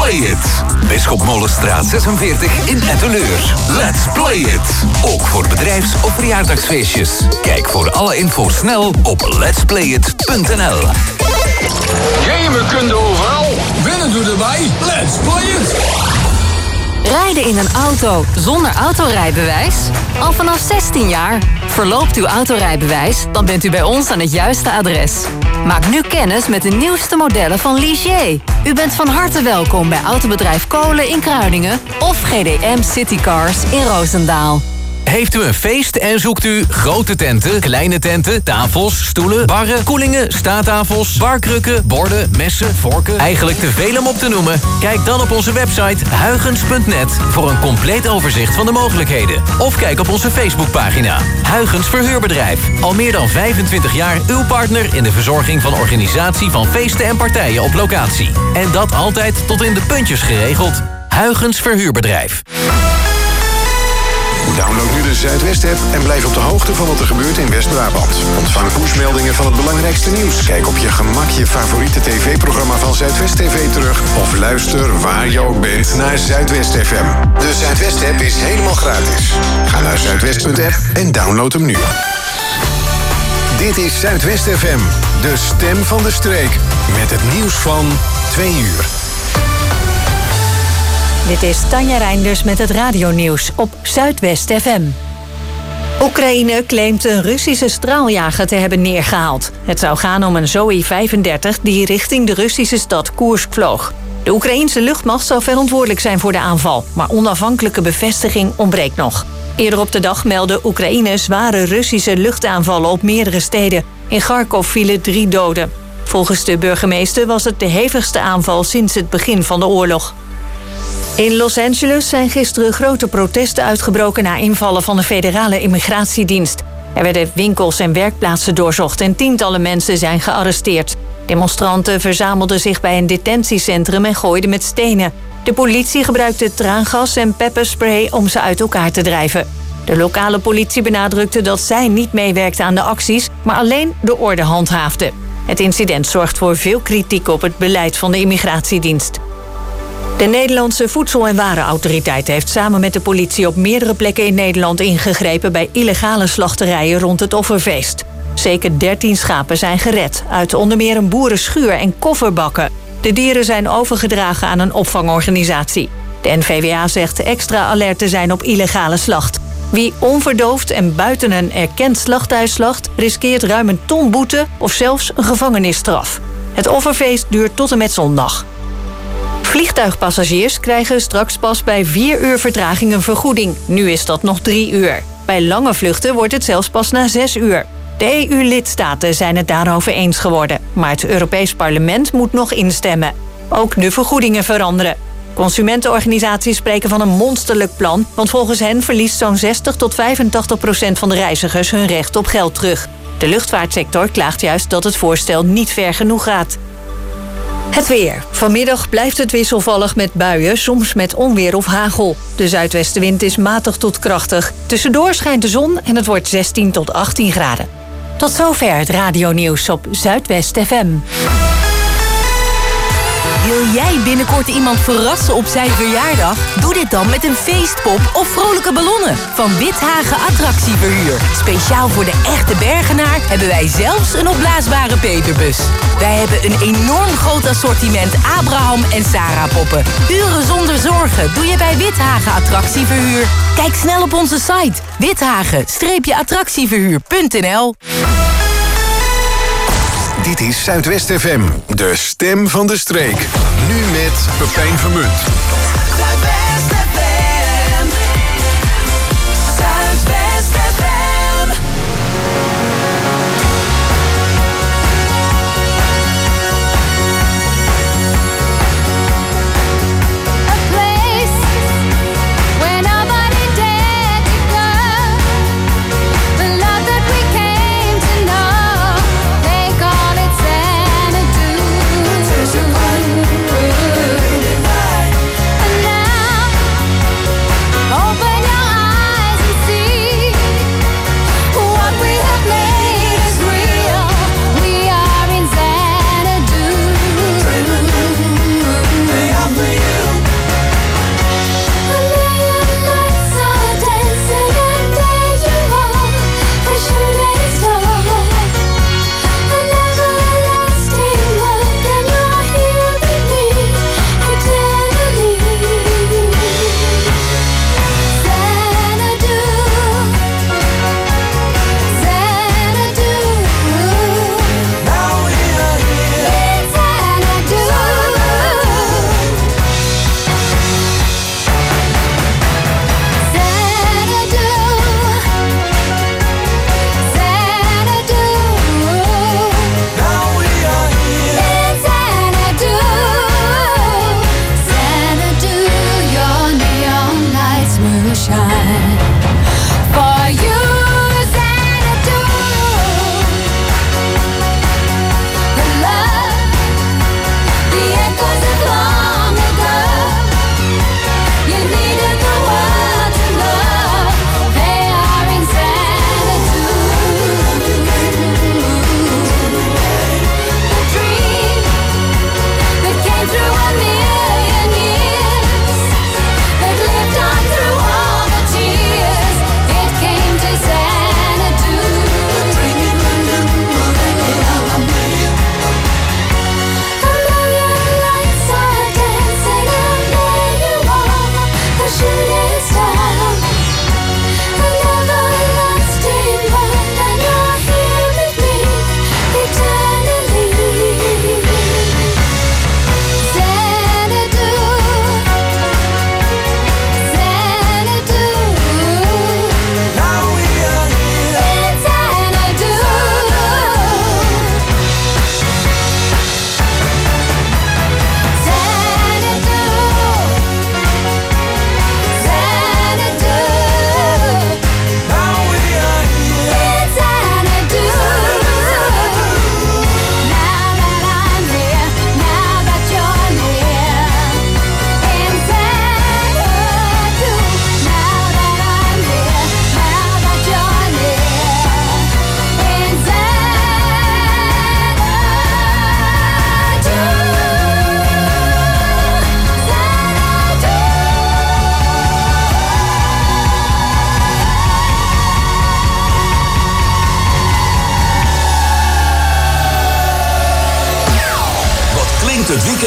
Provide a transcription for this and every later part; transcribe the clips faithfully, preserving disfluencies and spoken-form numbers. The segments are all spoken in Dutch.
play it. Bisschopmolenstraat zesenveertig in Etteleur. Let's play it. Ook voor bedrijfs- of verjaardagsfeestjes. Kijk voor alle info snel op lets play it punt n l. Gamen kun je overal. Winnen doe erbij. Let's play it. Rijden in een auto zonder autorijbewijs? Al vanaf zestien jaar. Verloopt uw autorijbewijs? Dan bent u bij ons aan het juiste adres. Maak nu kennis met de nieuwste modellen van Ligier. U bent van harte welkom bij Autobedrijf Kolen in Kruiningen of G D M Citycars in Roosendaal. Heeft u een feest en zoekt u grote tenten, kleine tenten, tafels, stoelen, barren, koelingen, staattafels, barkrukken, borden, messen, vorken? Eigenlijk te veel om op te noemen? Kijk dan op onze website huygens punt net voor een compleet overzicht van de mogelijkheden. Of kijk op onze Facebookpagina. Huygens Verhuurbedrijf. Al meer dan vijfentwintig jaar uw partner in de verzorging van organisatie van feesten en partijen op locatie. En dat altijd tot in de puntjes geregeld. Huygens Verhuurbedrijf. Download nu de Zuidwest-app en blijf op de hoogte van wat er gebeurt in West-Brabant. Ontvang pushmeldingen van het belangrijkste nieuws. Kijk op je gemak je favoriete tv-programma van Zuidwest T V terug. Of luister waar je ook bent naar Zuidwest F M. De Zuidwest-app is helemaal gratis. Ga naar zuidwest punt app en download hem nu. Dit is Zuidwest F M, de stem van de streek. Met het nieuws van twee uur. Dit is Tanja Reinders met het radionieuws op Zuidwest F M. Oekraïne claimt een Russische straaljager te hebben neergehaald. Het zou gaan om een Zoe vijfendertig die richting de Russische stad Koersk vloog. De Oekraïense luchtmacht zou verantwoordelijk zijn voor de aanval, maar onafhankelijke bevestiging ontbreekt nog. Eerder op de dag meldde Oekraïne zware Russische luchtaanvallen op meerdere steden. In Kharkov vielen drie doden. Volgens de burgemeester was het de hevigste aanval sinds het begin van de oorlog. In Los Angeles zijn gisteren grote protesten uitgebroken na invallen van de federale immigratiedienst. Er werden winkels en werkplaatsen doorzocht en tientallen mensen zijn gearresteerd. Demonstranten verzamelden zich bij een detentiecentrum en gooiden met stenen. De politie gebruikte traangas en pepperspray om ze uit elkaar te drijven. De lokale politie benadrukte dat zij niet meewerkte aan de acties, maar alleen de orde handhaafde. Het incident zorgt voor veel kritiek op het beleid van de immigratiedienst. De Nederlandse Voedsel- en Warenautoriteit heeft samen met de politie op meerdere plekken in Nederland ingegrepen bij illegale slachterijen rond het offerfeest. Zeker dertien schapen zijn gered uit onder meer een boerenschuur en kofferbakken. De dieren zijn overgedragen aan een opvangorganisatie. De N V W A zegt extra alert te zijn op illegale slacht. Wie onverdoofd en buiten een erkend slachthuis slacht, riskeert ruim een ton boete of zelfs een gevangenisstraf. Het offerfeest duurt tot en met zondag. Vliegtuigpassagiers krijgen straks pas bij vier uur vertraging een vergoeding. Nu is dat nog drie uur. Bij lange vluchten wordt het zelfs pas na zes uur. De E U-lidstaten zijn het daarover eens geworden. Maar het Europees Parlement moet nog instemmen. Ook de vergoedingen veranderen. Consumentenorganisaties spreken van een monsterlijk plan, want volgens hen verliest zo'n zestig tot vijfentachtig procent van de reizigers hun recht op geld terug. De luchtvaartsector klaagt juist dat het voorstel niet ver genoeg gaat. Het weer. Vanmiddag blijft het wisselvallig met buien, soms met onweer of hagel. De zuidwestenwind is matig tot krachtig. Tussendoor schijnt de zon en het wordt zestien tot achttien graden. Tot zover het radionieuws op Zuidwest F M. Wil jij binnenkort iemand verrassen op zijn verjaardag? Doe dit dan met een feestpop of vrolijke ballonnen van Withagen Attractieverhuur. Speciaal voor de echte Bergenaar hebben wij zelfs een opblaasbare peperbus. Wij hebben een enorm groot assortiment Abraham en Sarah poppen. Uren zonder zorgen doe je bij Withagen Attractieverhuur. Kijk snel op onze site withagen attractieverhuur punt n l. Dit is Zuidwest F M, de stem van de streek. Nu met Pepijn Vermunt. Zuidwest F M. Zuidwest F M. A place where nobody dared to go. The love that we came to know. They call it Xanadu. And now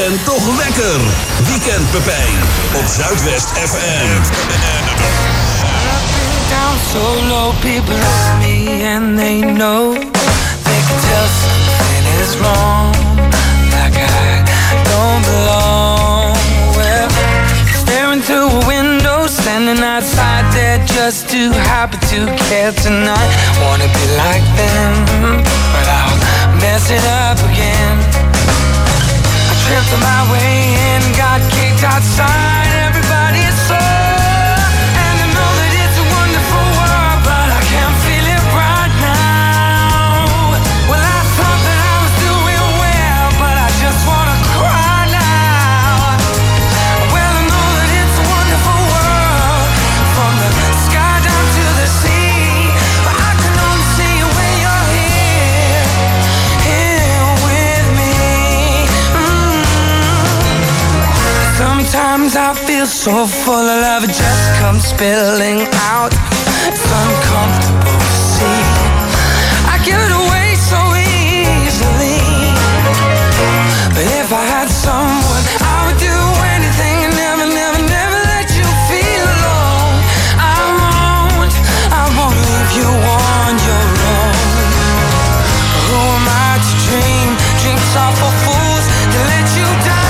weekend toch lekker. Weekend Pepijn op Zuidwest F M. Down so low, people love me and they know they can tell something is wrong, like I don't belong. Well, staring through a window, standing outside there just too happy to care tonight. Wanna be like them, but I'll mess it up again. I tripped on my way in, got kicked outside, everybody is so. Sometimes I feel so full of love, it just comes spilling out. It's uncomfortable to see. I give it away so easily. But if I had someone, I would do anything and never, never, never let you feel alone. I won't, I won't leave you on your own. Who am I to dream dreams are for fools to let you down?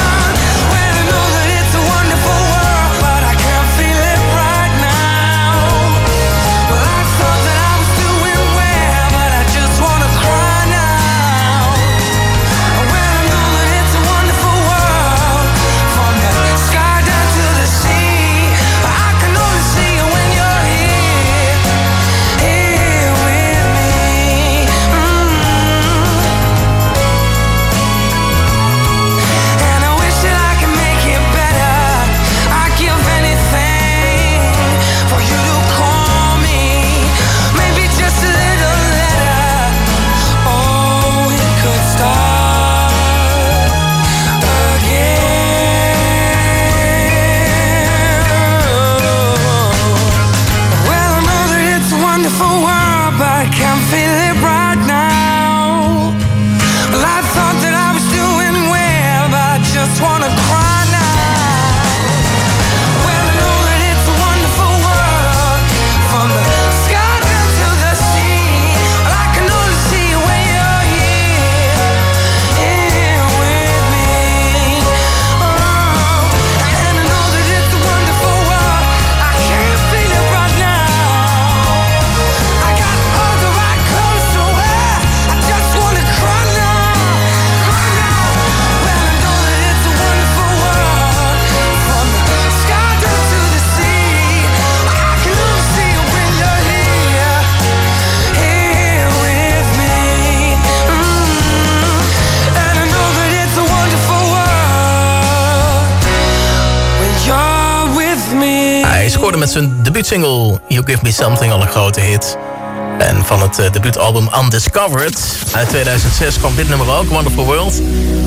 Met zijn debuutsingle You Give Me Something al een grote hit. En van het uh, debuutalbum Undiscovered uit tweeduizend zes kwam dit nummer ook, Wonderful World.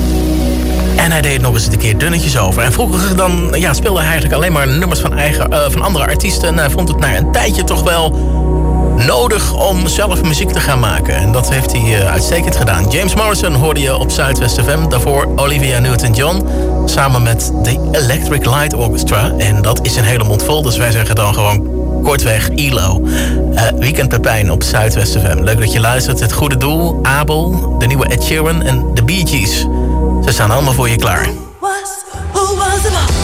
En hij deed nog eens een keer dunnetjes over. En vroeger dan, ja, speelde hij eigenlijk alleen maar nummers van, eigen, uh, van andere artiesten. En hij vond het na een tijdje toch wel nodig om zelf muziek te gaan maken. En dat heeft hij uh, uitstekend gedaan. James Morrison hoorde je op Zuidwest F M. Daarvoor Olivia Newton-John samen met de Electric Light Orchestra. En dat is een hele mond vol, dus wij zeggen dan gewoon kortweg E L O. Uh, Weekend Pepijn op Zuidwest F M. Leuk dat je luistert. Het Goede Doel, Abel, de nieuwe Ed Sheeran en de Bee Gees. Ze staan allemaal voor je klaar. Was, who was it all?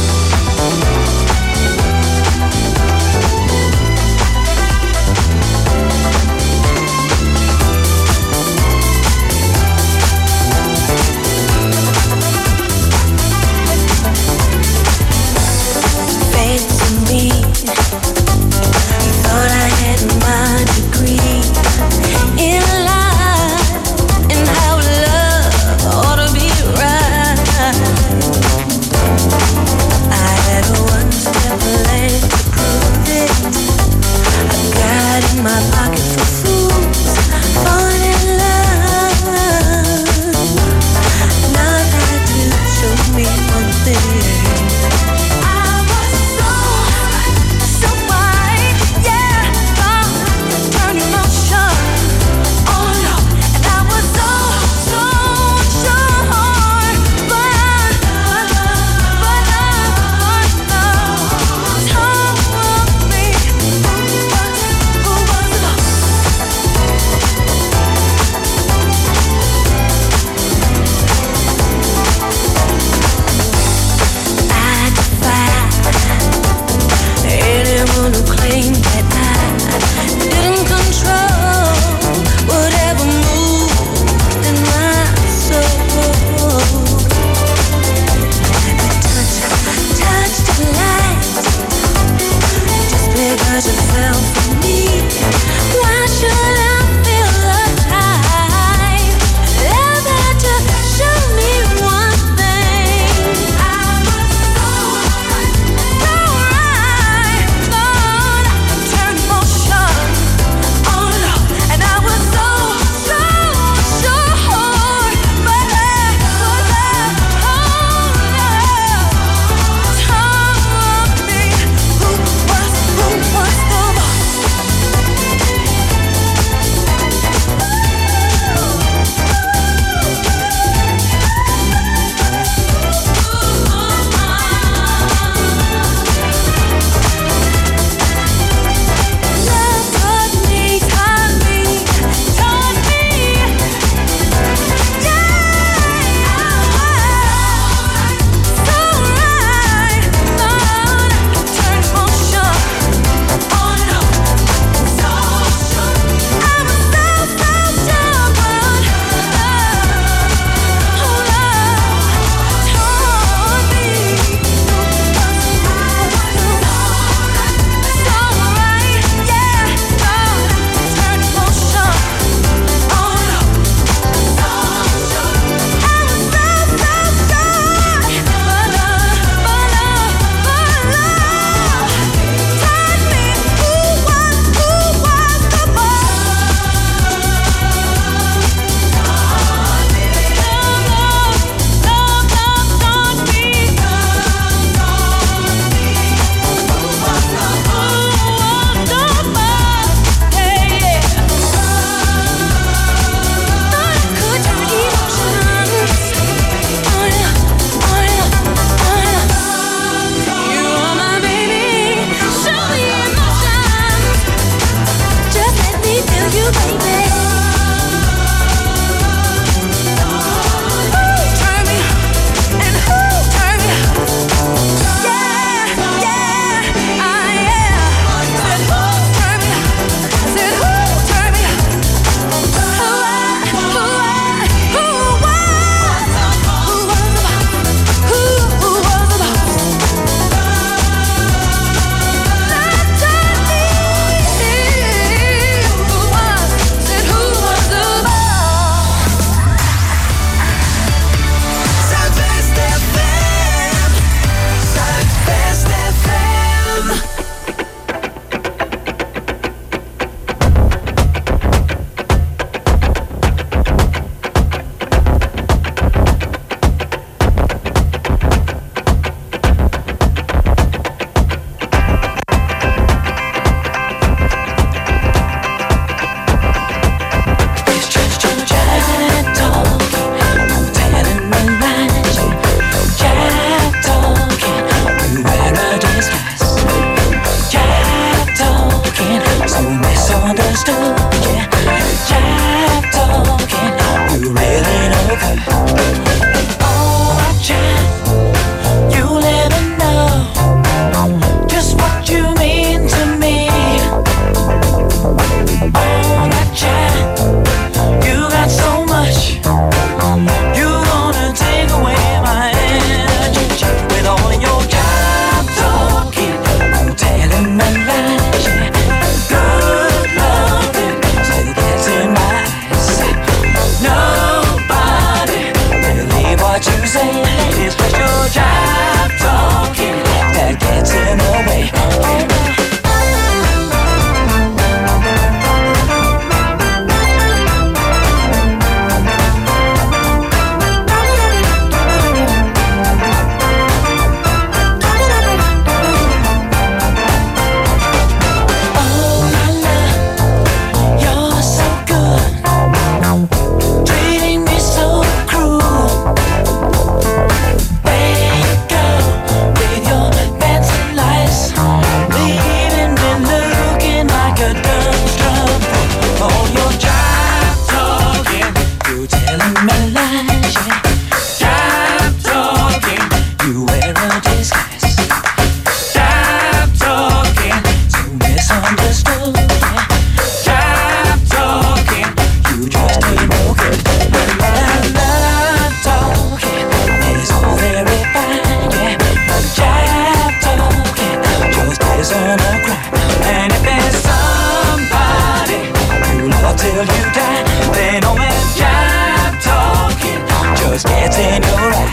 a disguise. Stop talking, so misunderstood. Yeah. Stop talking, you just ain't no good. Love talking is all very fine. Yeah. Stop talking, just isn't a crime. And if there's somebody who love till you die, then always stop talking, just gets in your eye.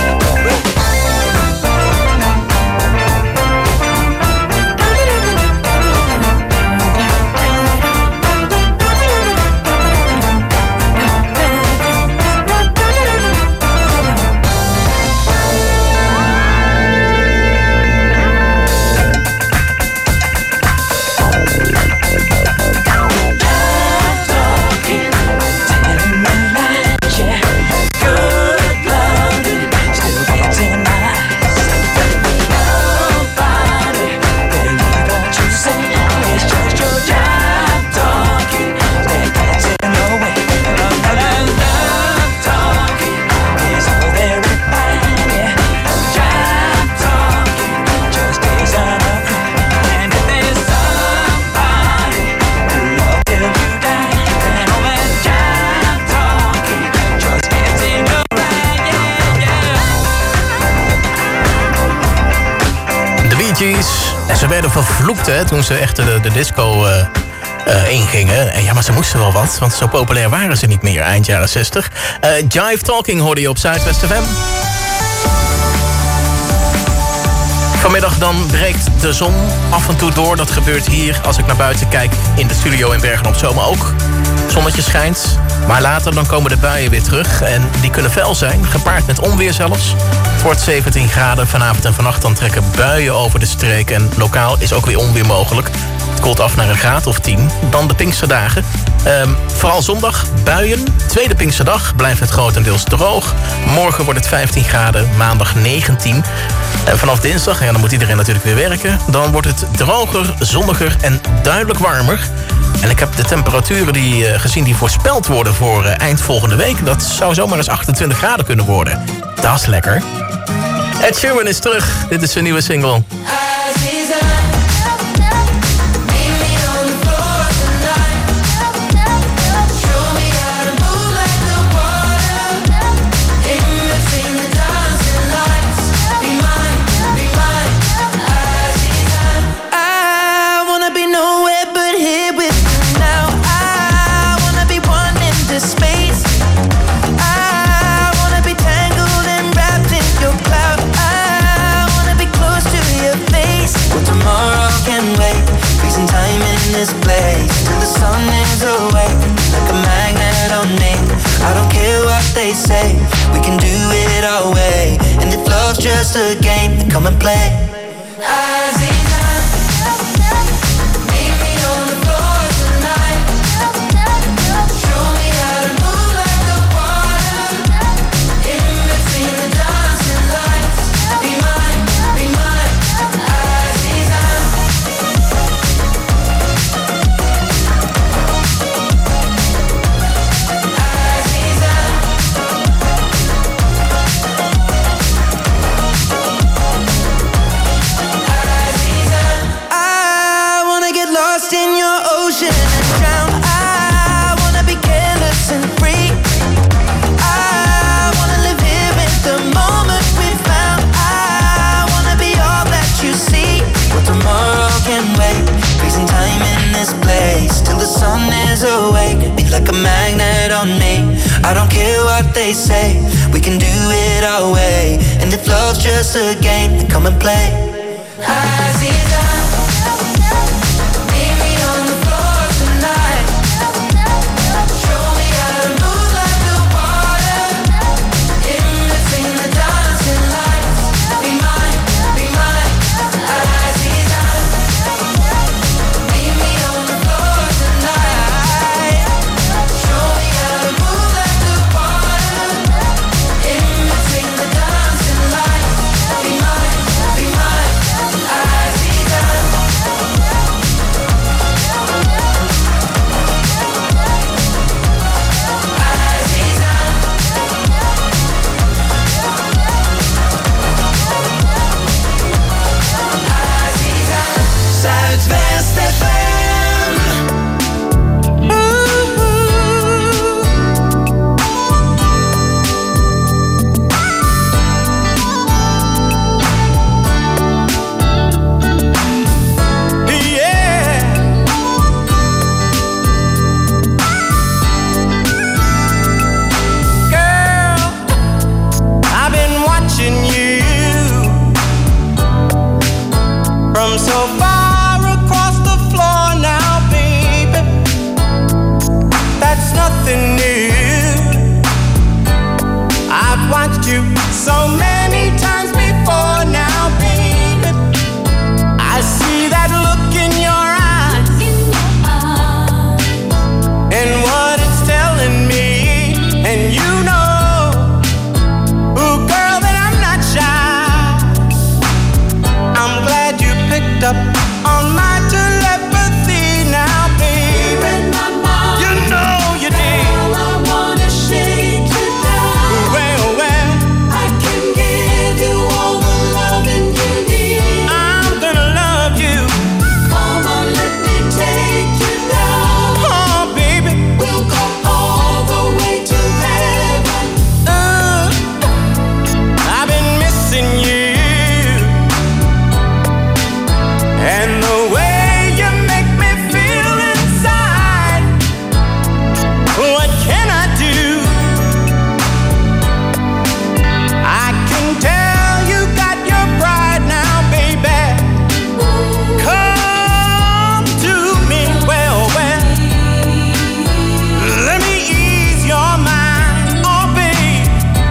En ze werden vervloekt hè, toen ze echt de, de disco uh, uh, ingingen. En ja, maar ze moesten wel wat, want zo populair waren ze niet meer eind jaren zestig. Uh, Jive Talking hoorde je op Zuidwest F M. Vanmiddag dan breekt de zon af en toe door. Dat gebeurt hier als ik naar buiten kijk in de studio in Bergen-op-Zoom ook. Zonnetje schijnt, maar later dan komen de buien weer terug. En die kunnen fel zijn, gepaard met onweer zelfs. Het wordt zeventien graden. Vanavond en vannacht dan trekken buien over de streek. En lokaal is ook weer onweer mogelijk. Het koelt af naar een graad of tien. Dan de Pinksterdagen. Um, vooral zondag buien. Tweede Pinksterdag blijft het grotendeels droog. Morgen wordt het vijftien graden. Maandag negentien. En vanaf dinsdag, ja, dan moet iedereen natuurlijk weer werken. Dan wordt het droger, zonniger en duidelijk warmer. En ik heb de temperaturen die, uh, gezien die voorspeld worden voor uh, eind volgende week. Dat zou zomaar eens achtentwintig graden kunnen worden. Dat is lekker. Ed Sheeran is terug. Dit is zijn nieuwe single. This place till the sun is awake like a magnet on me. I don't care what they say, we can do it our way. And if love's just a game, then come and play. I don't care what they say, we can do it our way. And if love's just a game, then come and play. from so far across the floor now, baby. That's nothing new. I've watched you so many times before now, baby. I see that look in your eyes, and what it's telling me, and you know, ooh, girl, that I'm not shy. I'm glad you picked up on my telepathy now, baby. You know you did. Girl, I wanna shake you down. Well, well, I can give you all the loving you need. I'm gonna love you. Come on, let me take you down. Oh, baby, we'll go all the way to heaven. Uh, I've been missing you, and the way you make me feel inside. What can I do? I can tell you got your pride now, baby. Come to me, well, well. Let me ease your mind, oh, babe.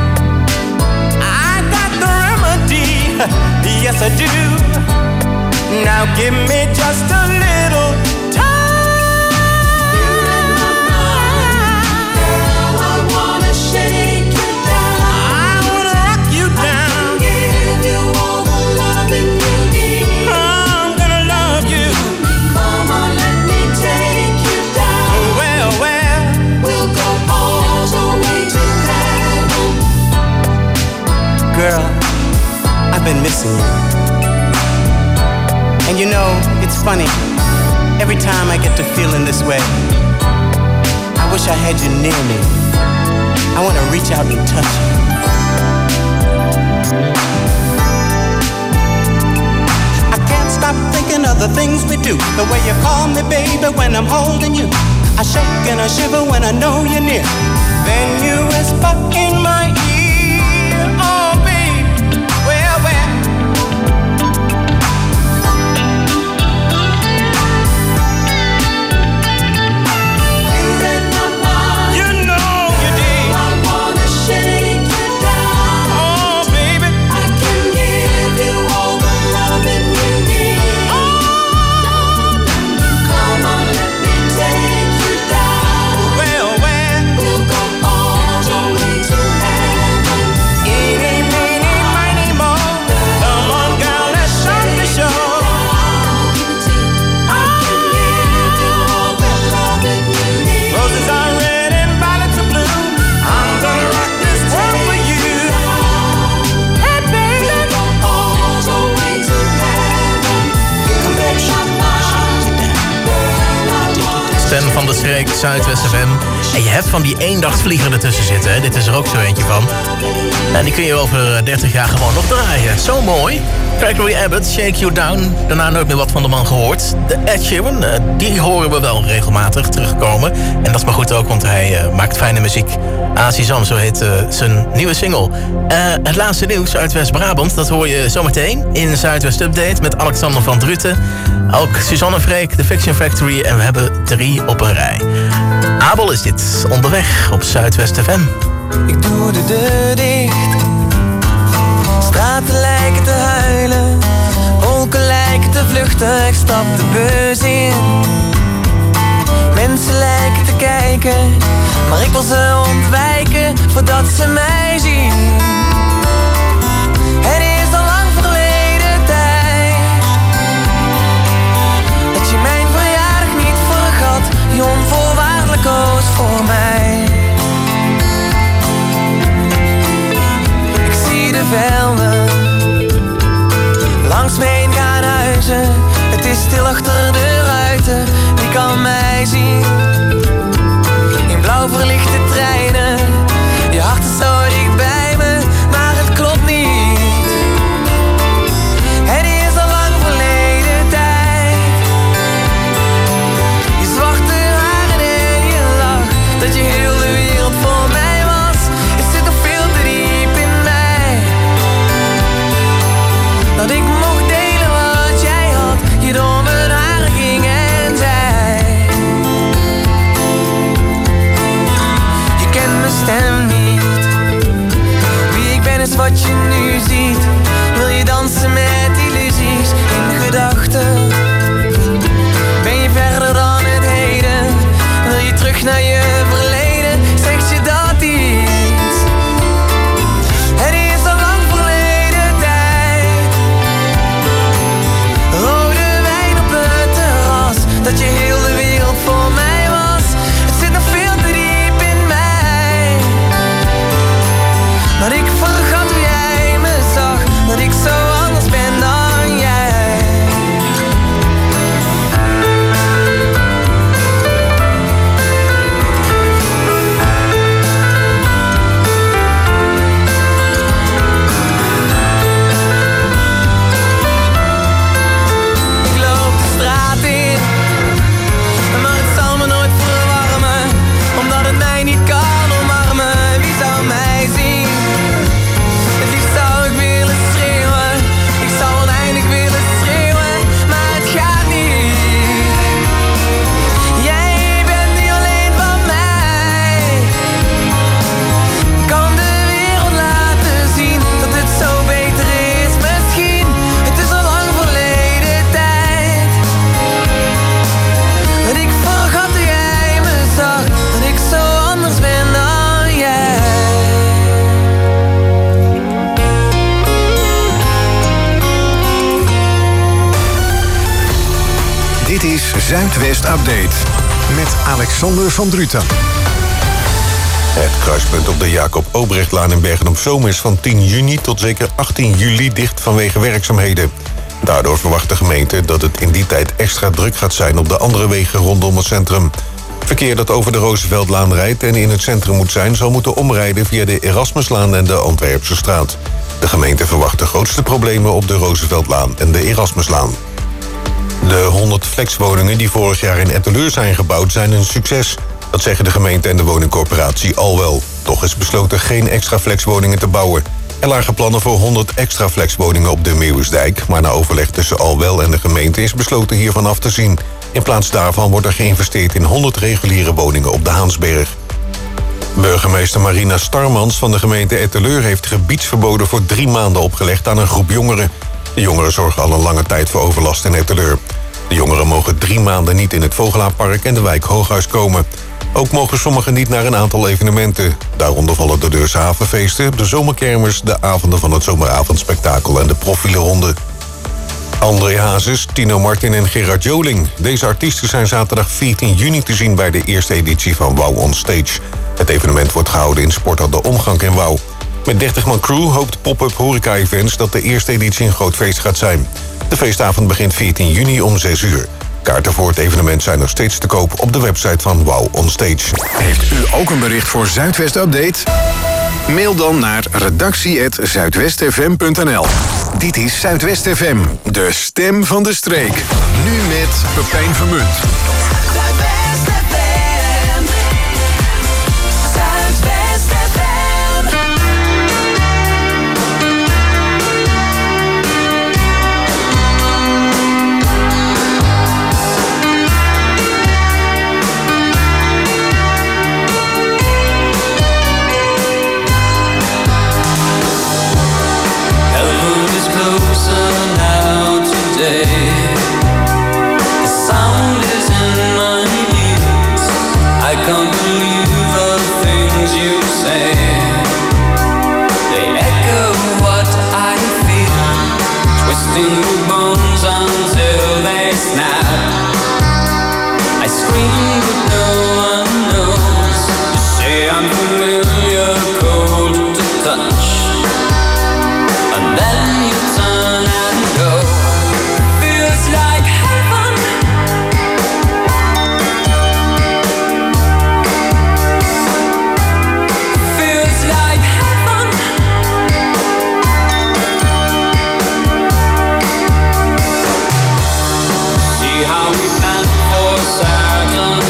I got the remedy, yes I do. Now give me just a little time. Girl, I wanna shake you down. I wanna rock you down. I can give you all the loving you need. I'm gonna love you. Come on, let me take you down. Well, well, we'll go all the way to heaven. Girl, I've been missing you. And you know, it's funny, every time I get to feeling this way, I wish I had you near me. I want to reach out and touch you. I can't stop thinking of the things we do. The way you call me, baby, when I'm holding you. I shake and I shiver when I know you're near. Then you whisper in my ear, oh, baby, well, well. Stem van de streek, Zuidwest F M. En je hebt van die eendagsvlieger ertussen zitten. Hè? Dit is er ook zo eentje van. En die kun je over dertig jaar gewoon nog draaien. Zo mooi. Gregory Abbott, Shake You Down. Daarna nooit meer wat van de man gehoord. De Ed Sheeran, die horen we wel regelmatig terugkomen. En dat is maar goed ook, want hij uh, maakt fijne muziek. Azizam, zo heet uh, zijn nieuwe single. Uh, het laatste nieuws uit West-Brabant, dat hoor je zometeen in Zuidwest Update met Alexander van Druten. Ook Suzanne Freek, The Fiction Factory en we hebben drie op een rij. Abel is dit, onderweg op Zuidwest F M. Ik doe de deur dicht. Straten lijken te huilen. Wolken lijken te vluchten. Ik stap de bus in. Mensen lijken te kijken. Maar ik wil ze ontwijken voordat ze mij zien. Het is al lang verleden tijd dat je mijn verjaardag niet vergat. Je onvoorwaardelijk koos voor mij. Ik zie de velden langs me heen gaan huizen. Het is stil achter de ruiten. Wie kan mij zien? In blauw verlichte treinen. Je hart is zo dicht bij me, maar het klopt niet. Het is al lang verleden tijd. Je zwarte haren en je lach, dat je heel de wereld voor mij was. Het zit nog veel te diep in mij. Dat ik mocht delen wat jij had, Dit is Zuidwest Update met Alexander van Druten. Het kruispunt op de Jacob Obrechtlaan in Bergen-op-Zoom is van tien juni tot zeker achttien juli dicht vanwege werkzaamheden. Daardoor verwacht de gemeente dat het in die tijd extra druk gaat zijn op de andere wegen rondom het centrum. Verkeer dat over de Rooseveltlaan rijdt en in het centrum moet zijn, zal moeten omrijden via de Erasmuslaan en de Antwerpse straat. De gemeente verwacht de grootste problemen op de Rooseveltlaan en de Erasmuslaan. De honderd flexwoningen die vorig jaar in Etteleur zijn gebouwd zijn een succes. Dat zeggen de gemeente en de woningcorporatie al wel. Toch is besloten geen extra flexwoningen te bouwen. Er lagen plannen voor honderd extra flexwoningen op de Meeuwisdijk, maar na overleg tussen Alwel en de gemeente is besloten hiervan af te zien. In plaats daarvan wordt er geïnvesteerd in honderd reguliere woningen op de Haansberg. Burgemeester Marina Starmans van de gemeente Etteleur heeft gebiedsverboden voor drie maanden opgelegd aan een groep jongeren. De jongeren zorgen al een lange tijd voor overlast in Etteleur. De jongeren mogen drie maanden niet in het Vogelaarpark en de wijk Hooghuis komen. Ook mogen sommigen niet naar een aantal evenementen. Daaronder vallen de Deurse havenfeesten, de zomerkermers, de avonden van het zomeravondspektakel en de profielenronde. André Hazes, Tino Martin en Gerard Joling. Deze artiesten zijn zaterdag veertien juni te zien bij de eerste editie van Wow on Stage. Het evenement wordt gehouden in Sporthal De Omgang in Wouw. Met dertig man crew hoopt Pop-up Horeca Events dat de eerste editie een groot feest gaat zijn. De feestavond begint veertien juni om zes uur. Kaarten voor het evenement zijn nog steeds te koop op de website van Wow on Stage. Heeft u ook een bericht voor Zuidwest Update? Mail dan naar redactie at zuidwestfm punt n l. Dit is Zuidwest F M, de stem van de streek. Nu met Pepijn Vermunt. How we plan for Saturn.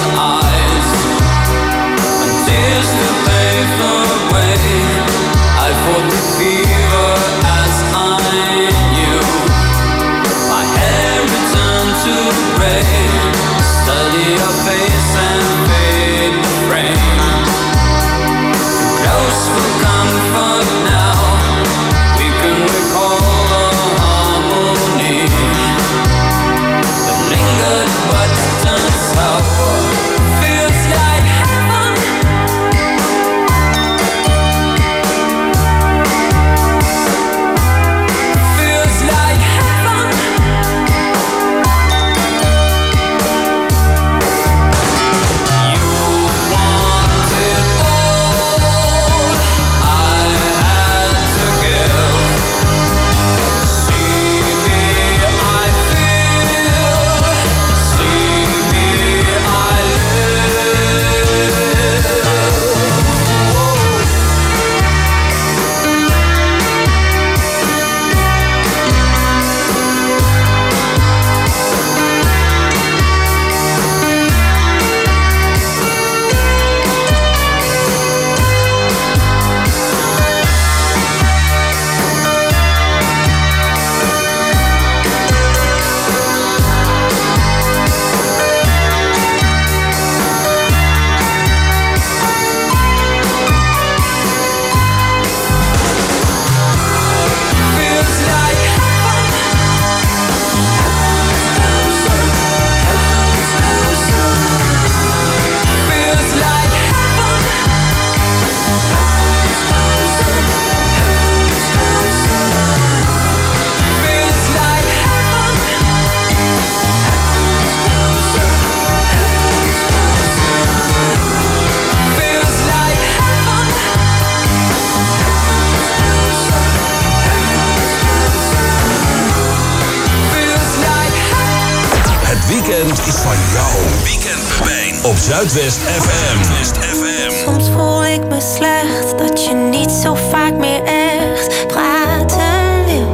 is van jou. Weekend Pepijn op Zuidwest F M. Zuidwest F M. Soms voel ik me slecht dat je niet zo vaak meer echt praten wil.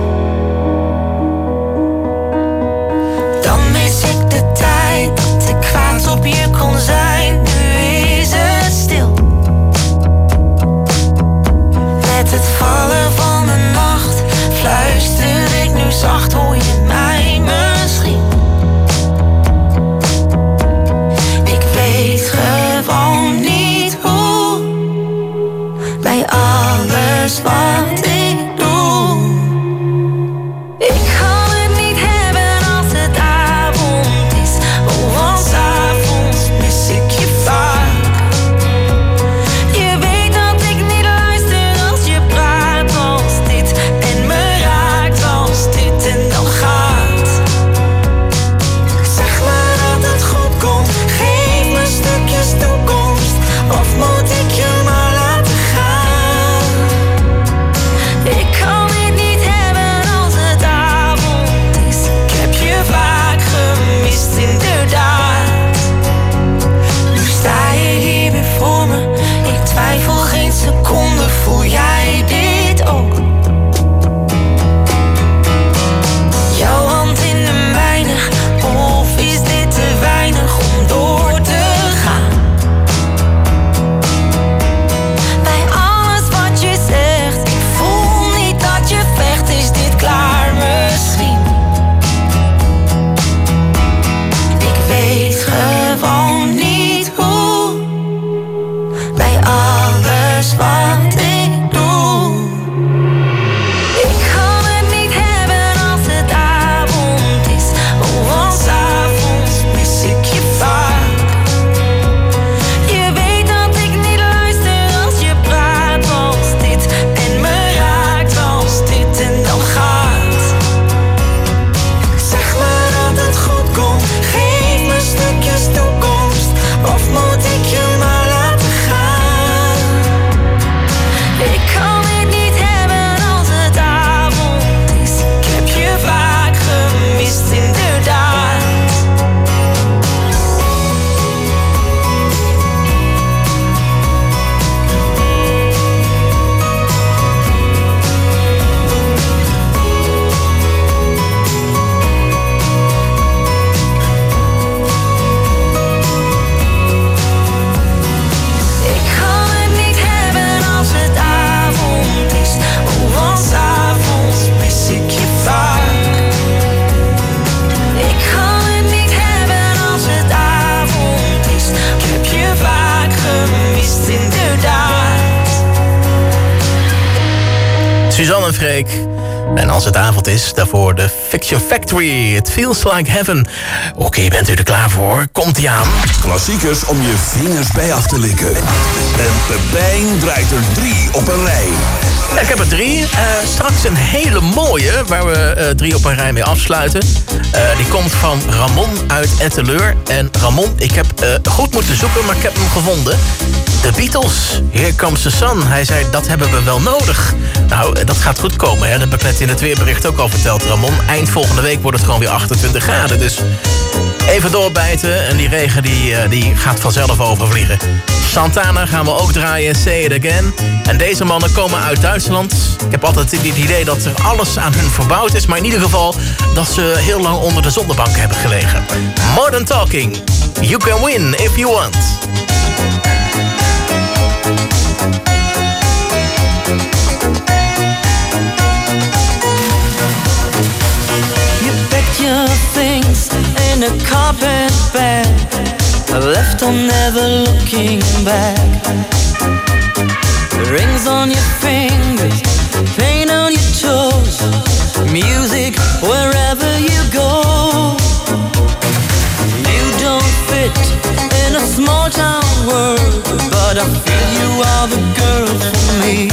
Dan mis ik de tijd dat ik kwaad op je kon zijn. Nu is het stil. Met het vallen van de nacht fluister ik nu zacht, hoor je mij misschien. Ik weet gewoon niet hoe, bij alles wat ik doe. Ik kan het niet hebben als het avond is, oh, want 's avonds mis ik je vaak. Je weet dat ik niet luister als je praat als dit en me raakt als dit en dan gaat. Zeg maar dat het goed komt, geef me stukjes toekomst, of moet ik je maar laten gaan? Ik kan het niet hebben als het avond is, ik heb je vaak gemist inderdaad. Nu sta je hier weer voor me, ik twijfel geen seconde, voel jij dit ook? Jouw hand in de mijne, of is dit te weinig om door te gaan? Bij alles wat je zegt, ik voel niet dat je vecht, is dit klaar misschien? Ik weet gewoon niet hoe, bij alles wat ik doe. Ik kan het niet hebben als het avond is, oh, want 's avonds mis ik je vaak. Je weet dat ik niet luister als je praat als dit en me raakt als dit en dan gaat. Zeg maar dat het goed komt, geef me stukjes toekomst, of moet ik je maar laten gaan? Ik kan het niet hebben als het avond is, ik heb je vaak gemist inderdaad. Ik kan het niet hebben als het avond is, oh, want 's avonds mis ik je vaak. Ik kan het niet hebben als het avond is, ik heb je vaak gemist inderdaad. Suzanne en Freek. En als het avond is, daarvoor de Fiction Factory. It feels like heaven. Oké, bent u er klaar voor? Komt-ie aan. Klassiekers om je vingers bij af te likken. En Pepijn draait er drie op een rij. Ik heb er drie. Uh, straks een hele mooie, waar we uh, drie op een rij mee afsluiten. Uh, die komt van Ramon uit Etteleur. En Ramon, ik heb uh, goed moeten zoeken, maar ik heb hem gevonden. De Beatles, Here Comes the Sun. Hij zei, dat hebben we wel nodig. Nou, dat gaat goed komen, hè? Dat heb ik net in het weerbericht ook al verteld, Ramon. Eind volgende week wordt het gewoon weer achtentwintig graden. Dus even doorbijten en die regen die, die gaat vanzelf overvliegen. Santana gaan we ook draaien, Say It Again. En deze mannen komen uit Duitsland. Ik heb altijd het idee dat er alles aan hun verbouwd is. Maar in ieder geval dat ze heel lang onder de zonnebank hebben gelegen. Modern Talking. You can win if you want. You packed your things in a carpet bag, left on never looking back. Rings on your fingers, paint on your toes, music wherever you go. You don't fit in a small town world, but I feel you are the girl for me.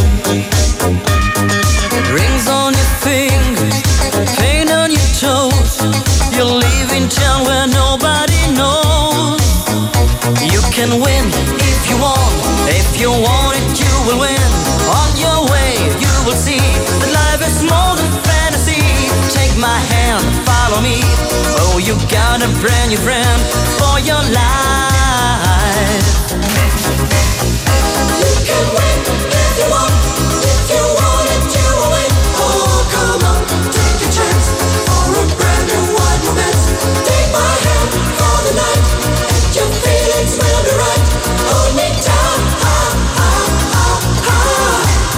Rings on your fingers, paint on your toes, you're leaving town where nobody knows. You can win if you want, if you want it you will win. On your way you will see that life is more than fantasy. Take my hand, follow me. Oh, you got a brand new friend for your life. You can win if you want. If you want it, you will win. Oh, come on, take a chance for a brand new wide romance. Take my hand for the night, and your feelings will be right. Hold me down, ah, ah, ah, ah.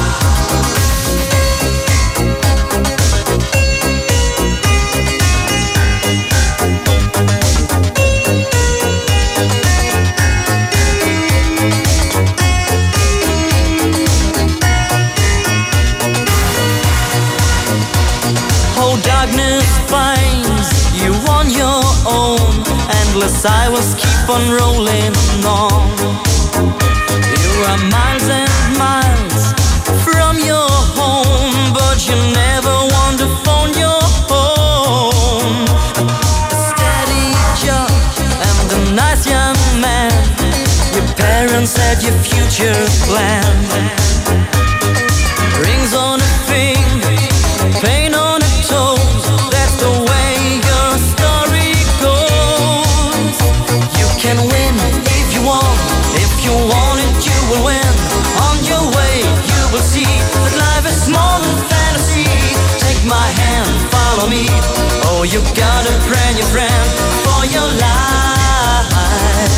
Darkness finds you on your own. Endless highways keep on rolling on. You are miles and miles from your home, but you never want to phone your home. A steady job and a nice young man. Your parents had your future planned. Rings on a finger, pain on a toe. That's the way your story goes. You can win if you want. If you want it, you will win. On your way, you will see that life is more than fantasy. Take my hand, follow me. Oh, you got a brand new friend for your life.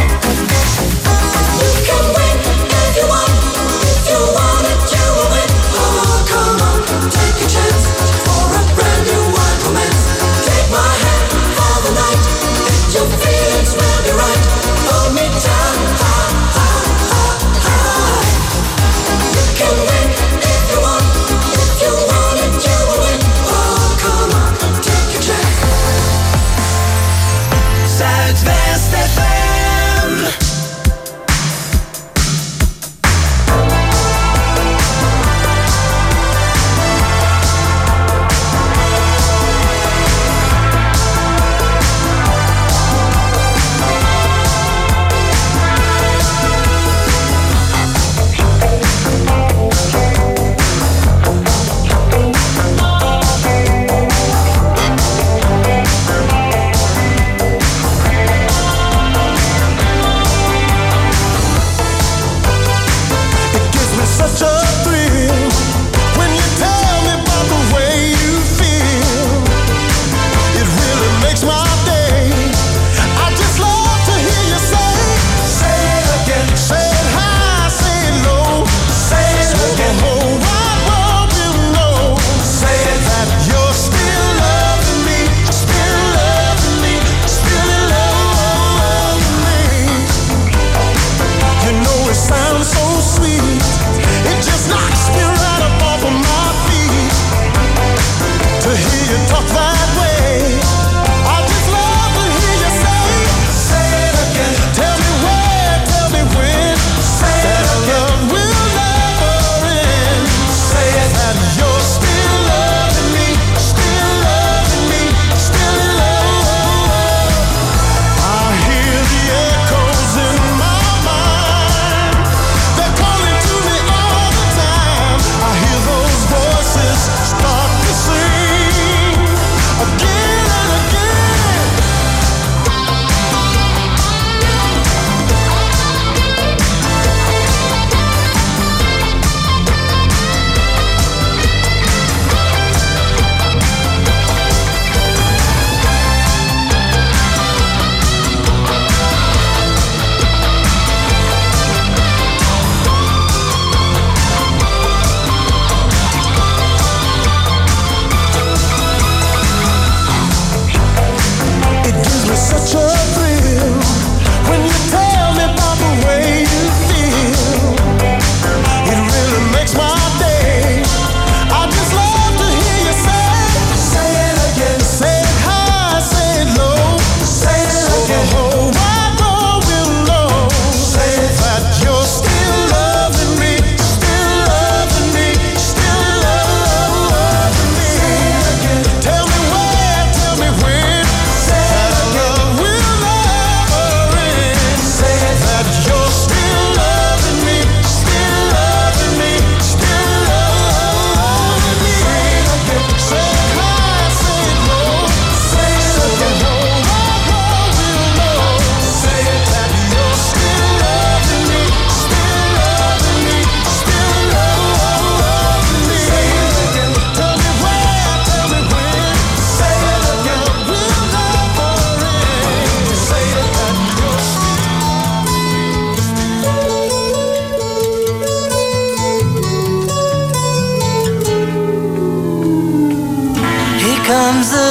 You can win if you want. If you want it, you will win. Oh, come on, take a chance for a brand new wide romance. Take my hand for the night, and your feelings will be right. Hold me down, ah, ah, ah, ah. You can win if you want. If you want it, you will win. Oh, come on, take a chance.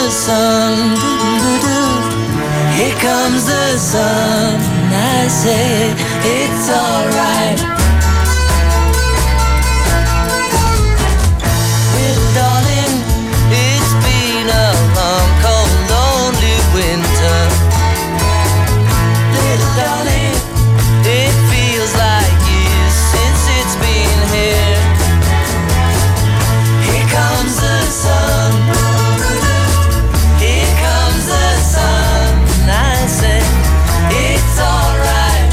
the sun. Do-do-do-do. Here comes the sun. I say it's alright. Little darling, it's been a long, cold, lonely winter. Little darling, it feels like years since it's been here. Here comes the sun. Here comes the sun. I say it's alright.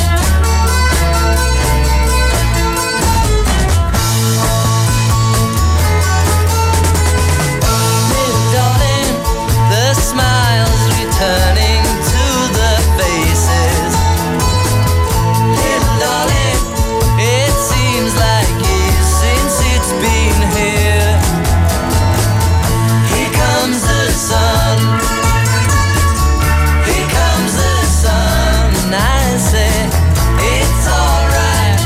Little darling, the smiles returning to the faces. Little darling, it seems like years since it's been here. Here comes the sun. Here comes the sun. And I say it's alright.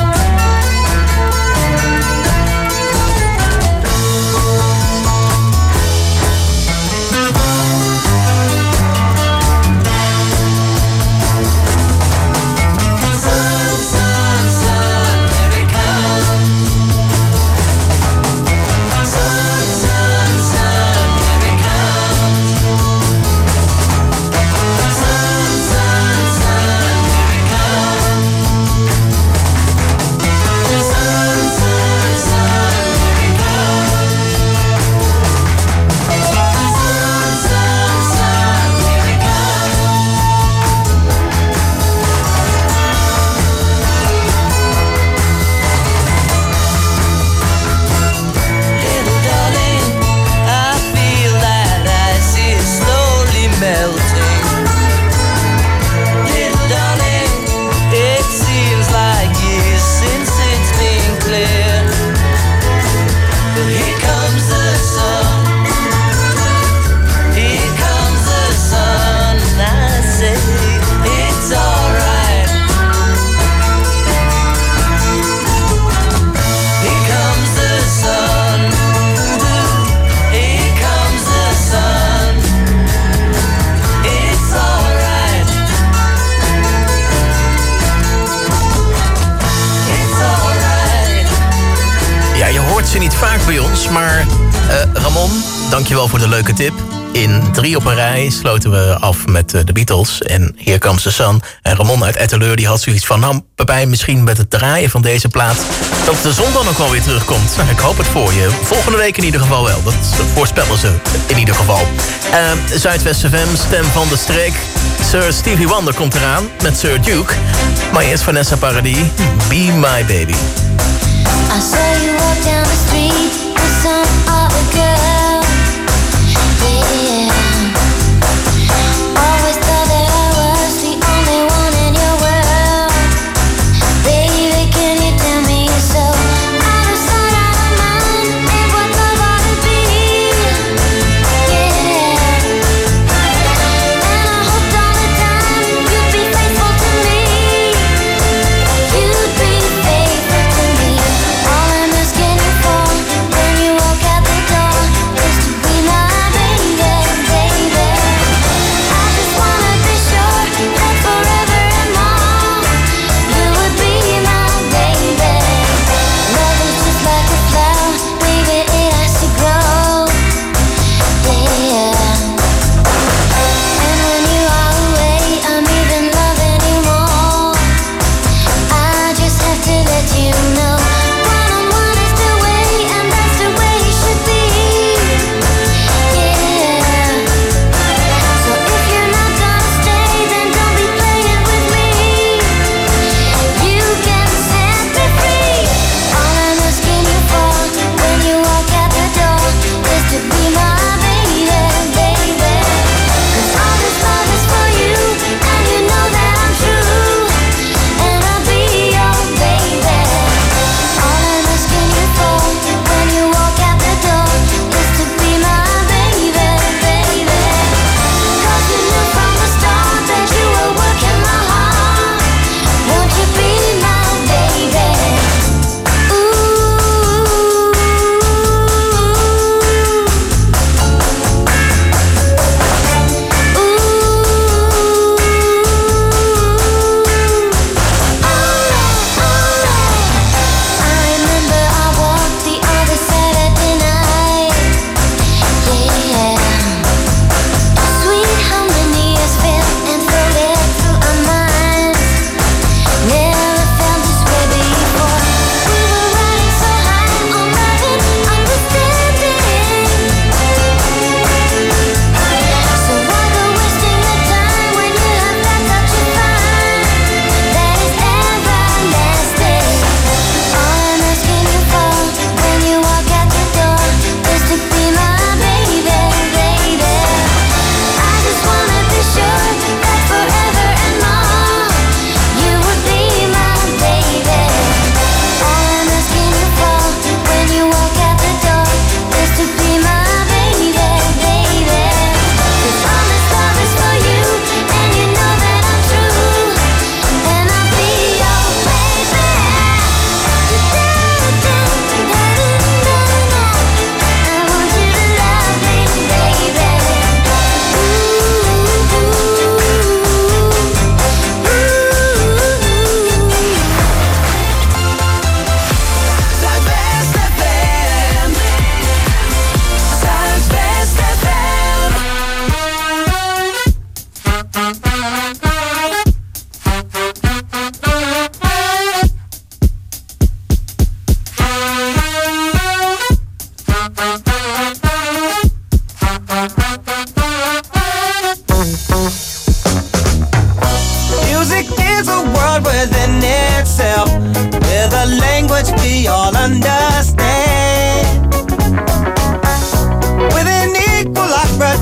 Sun, sun, sun, here it comes. Sun, sun, sun, here it comes. Sun, sun, sun, here it comes. Sun, sun, sun, here it comes. Sun, sun, sun, here it Little darling, I feel that ice is slowly melting. Little darling, it seems like years since it's been clear. But here comes the sun. Here comes the sun. And I say it's alright. Here comes the sun. Here comes the sun. It's alright. It's alright. Ja, je hoort ze niet vaak bij ons, maar eh, Ramon, dankjewel voor de leuke tip. In drie op een rij sloten we af met eh, de Beatles en Here Comes the Sun. En Ramon uit Etteleur die had zoiets van, nou Pepijn, misschien met het draaien van deze plaat dat de zon dan ook wel weer terugkomt. Nou, ik hoop het voor je. Volgende week in ieder geval wel. Dat voorspellen ze in ieder geval. Uh, Zuidwest F M, stem van de streek. Sir Stevie Wonder komt eraan met Sir Duke. Maar eerst Vanessa Paradis, Be My Baby. I saw you walk down the street with some other girl. Yeah. Always thought that I was the only one in your world. Baby, can you tell me so? Out of sight, out of mind, and what love ought to be. Yeah. And I hoped all the time you'd be faithful to me. You'd be faithful to me. All I'm asking you for when you walk out the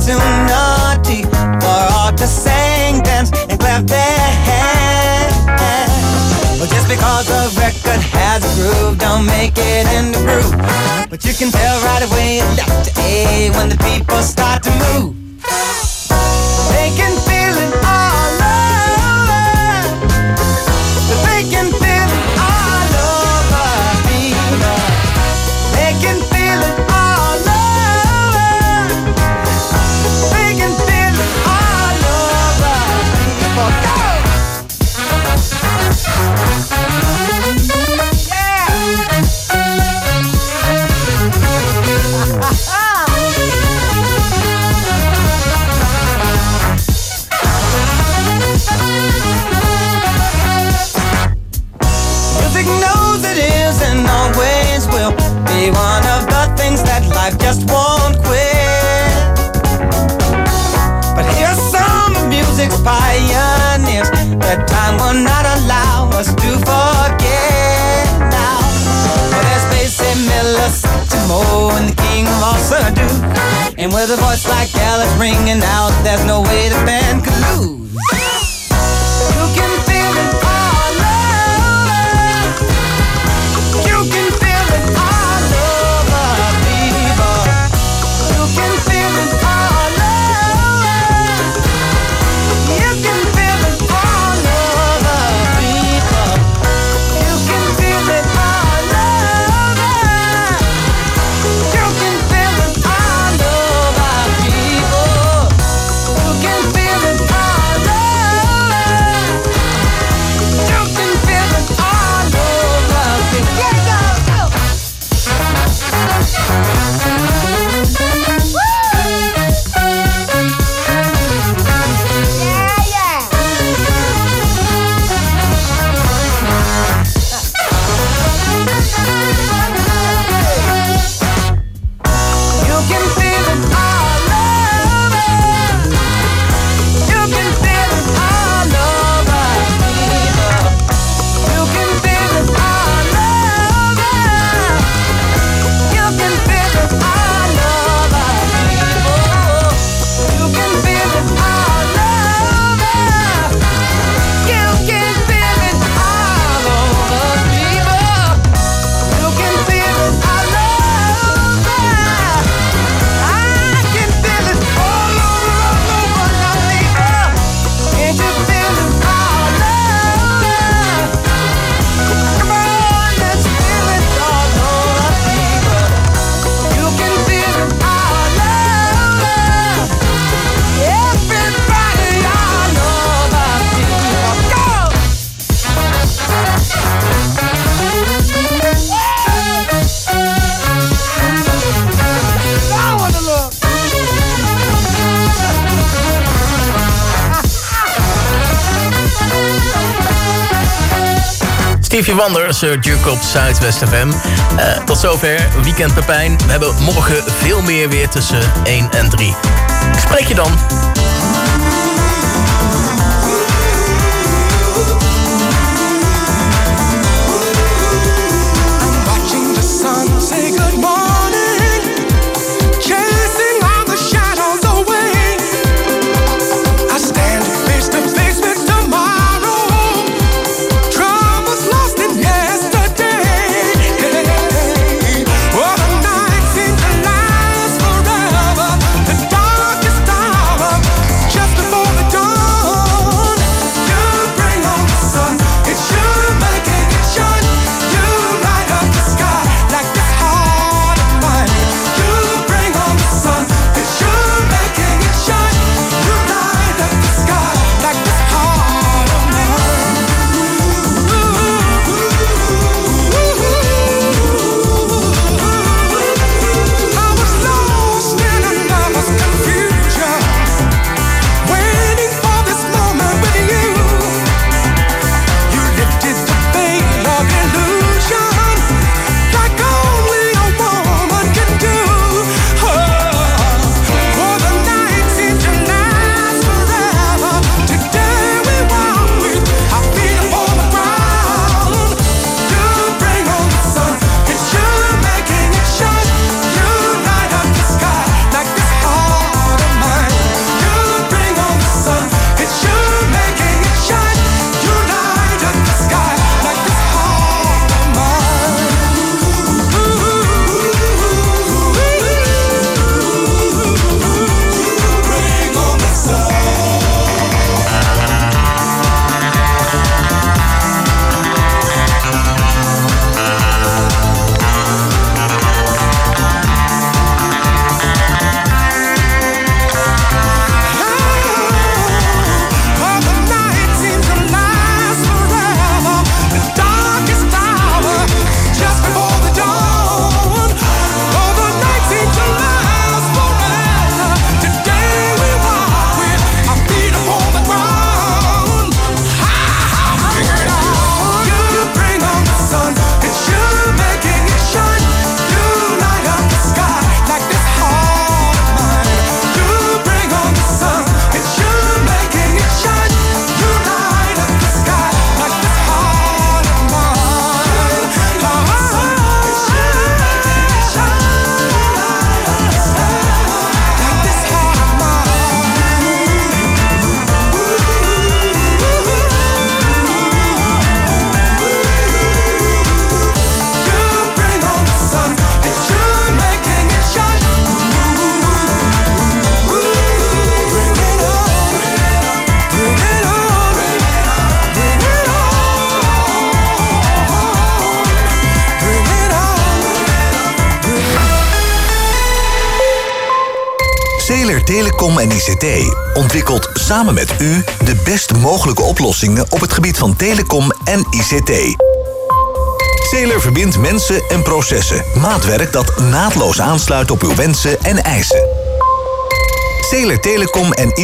too naughty for all to sing, dance, and clap their hands. Well, just because a record has a groove, don't make it in the groove. But you can tell right away left to A when the people start to move. They can feel it all over. They can feel it all over people. They can feel it all over. They can feel it all over people. Go! Music knows it is and always will be one of the things that life just won't quit. But here's some of music's pioneers that time will not allow us to forget now. Well, there's Basie Miller, Satchmo, and the king of all Sadu. And with a voice like Alice ringing out, there's no way the band could lose. You can feel it all over. You can feel it all over, people. You can feel it all over. You can feel it all over, people. You can feel it all over. You can feel it all over, people. You can feel it all over. You can feel it all over, people. Yeah, go, go. Yeah, yeah. You can feel it all over. You can feel it all over, people. You can feel it all over. You can feel it all over, people. You can feel it all over. You can feel it all over, people. You can feel it all over. I can feel it all over, all over now, people. Can't you feel it all over? Come on, let's feel it all over, people. You can feel it all over. Everybody all over, people. Go! I wanna look. Stevie Wonder, Sir Duke op Zuidwest F M. Uh, tot zover, Weekend Pepijn. We hebben morgen veel meer weer tussen één en drie. Ik spreek je dan. Watching the sun say good morning, chasing all the shadows away. I stand face to face with tomorrow. Troubles lost in yesterday. Oh, the night seems to last forever. The darkest hour Telecom en I C T ontwikkelt samen met u de best mogelijke oplossingen op het gebied van telecom en I C T. Zeler verbindt mensen en processen. Maatwerk dat naadloos aansluit op uw wensen en eisen. Zeler Telecom en I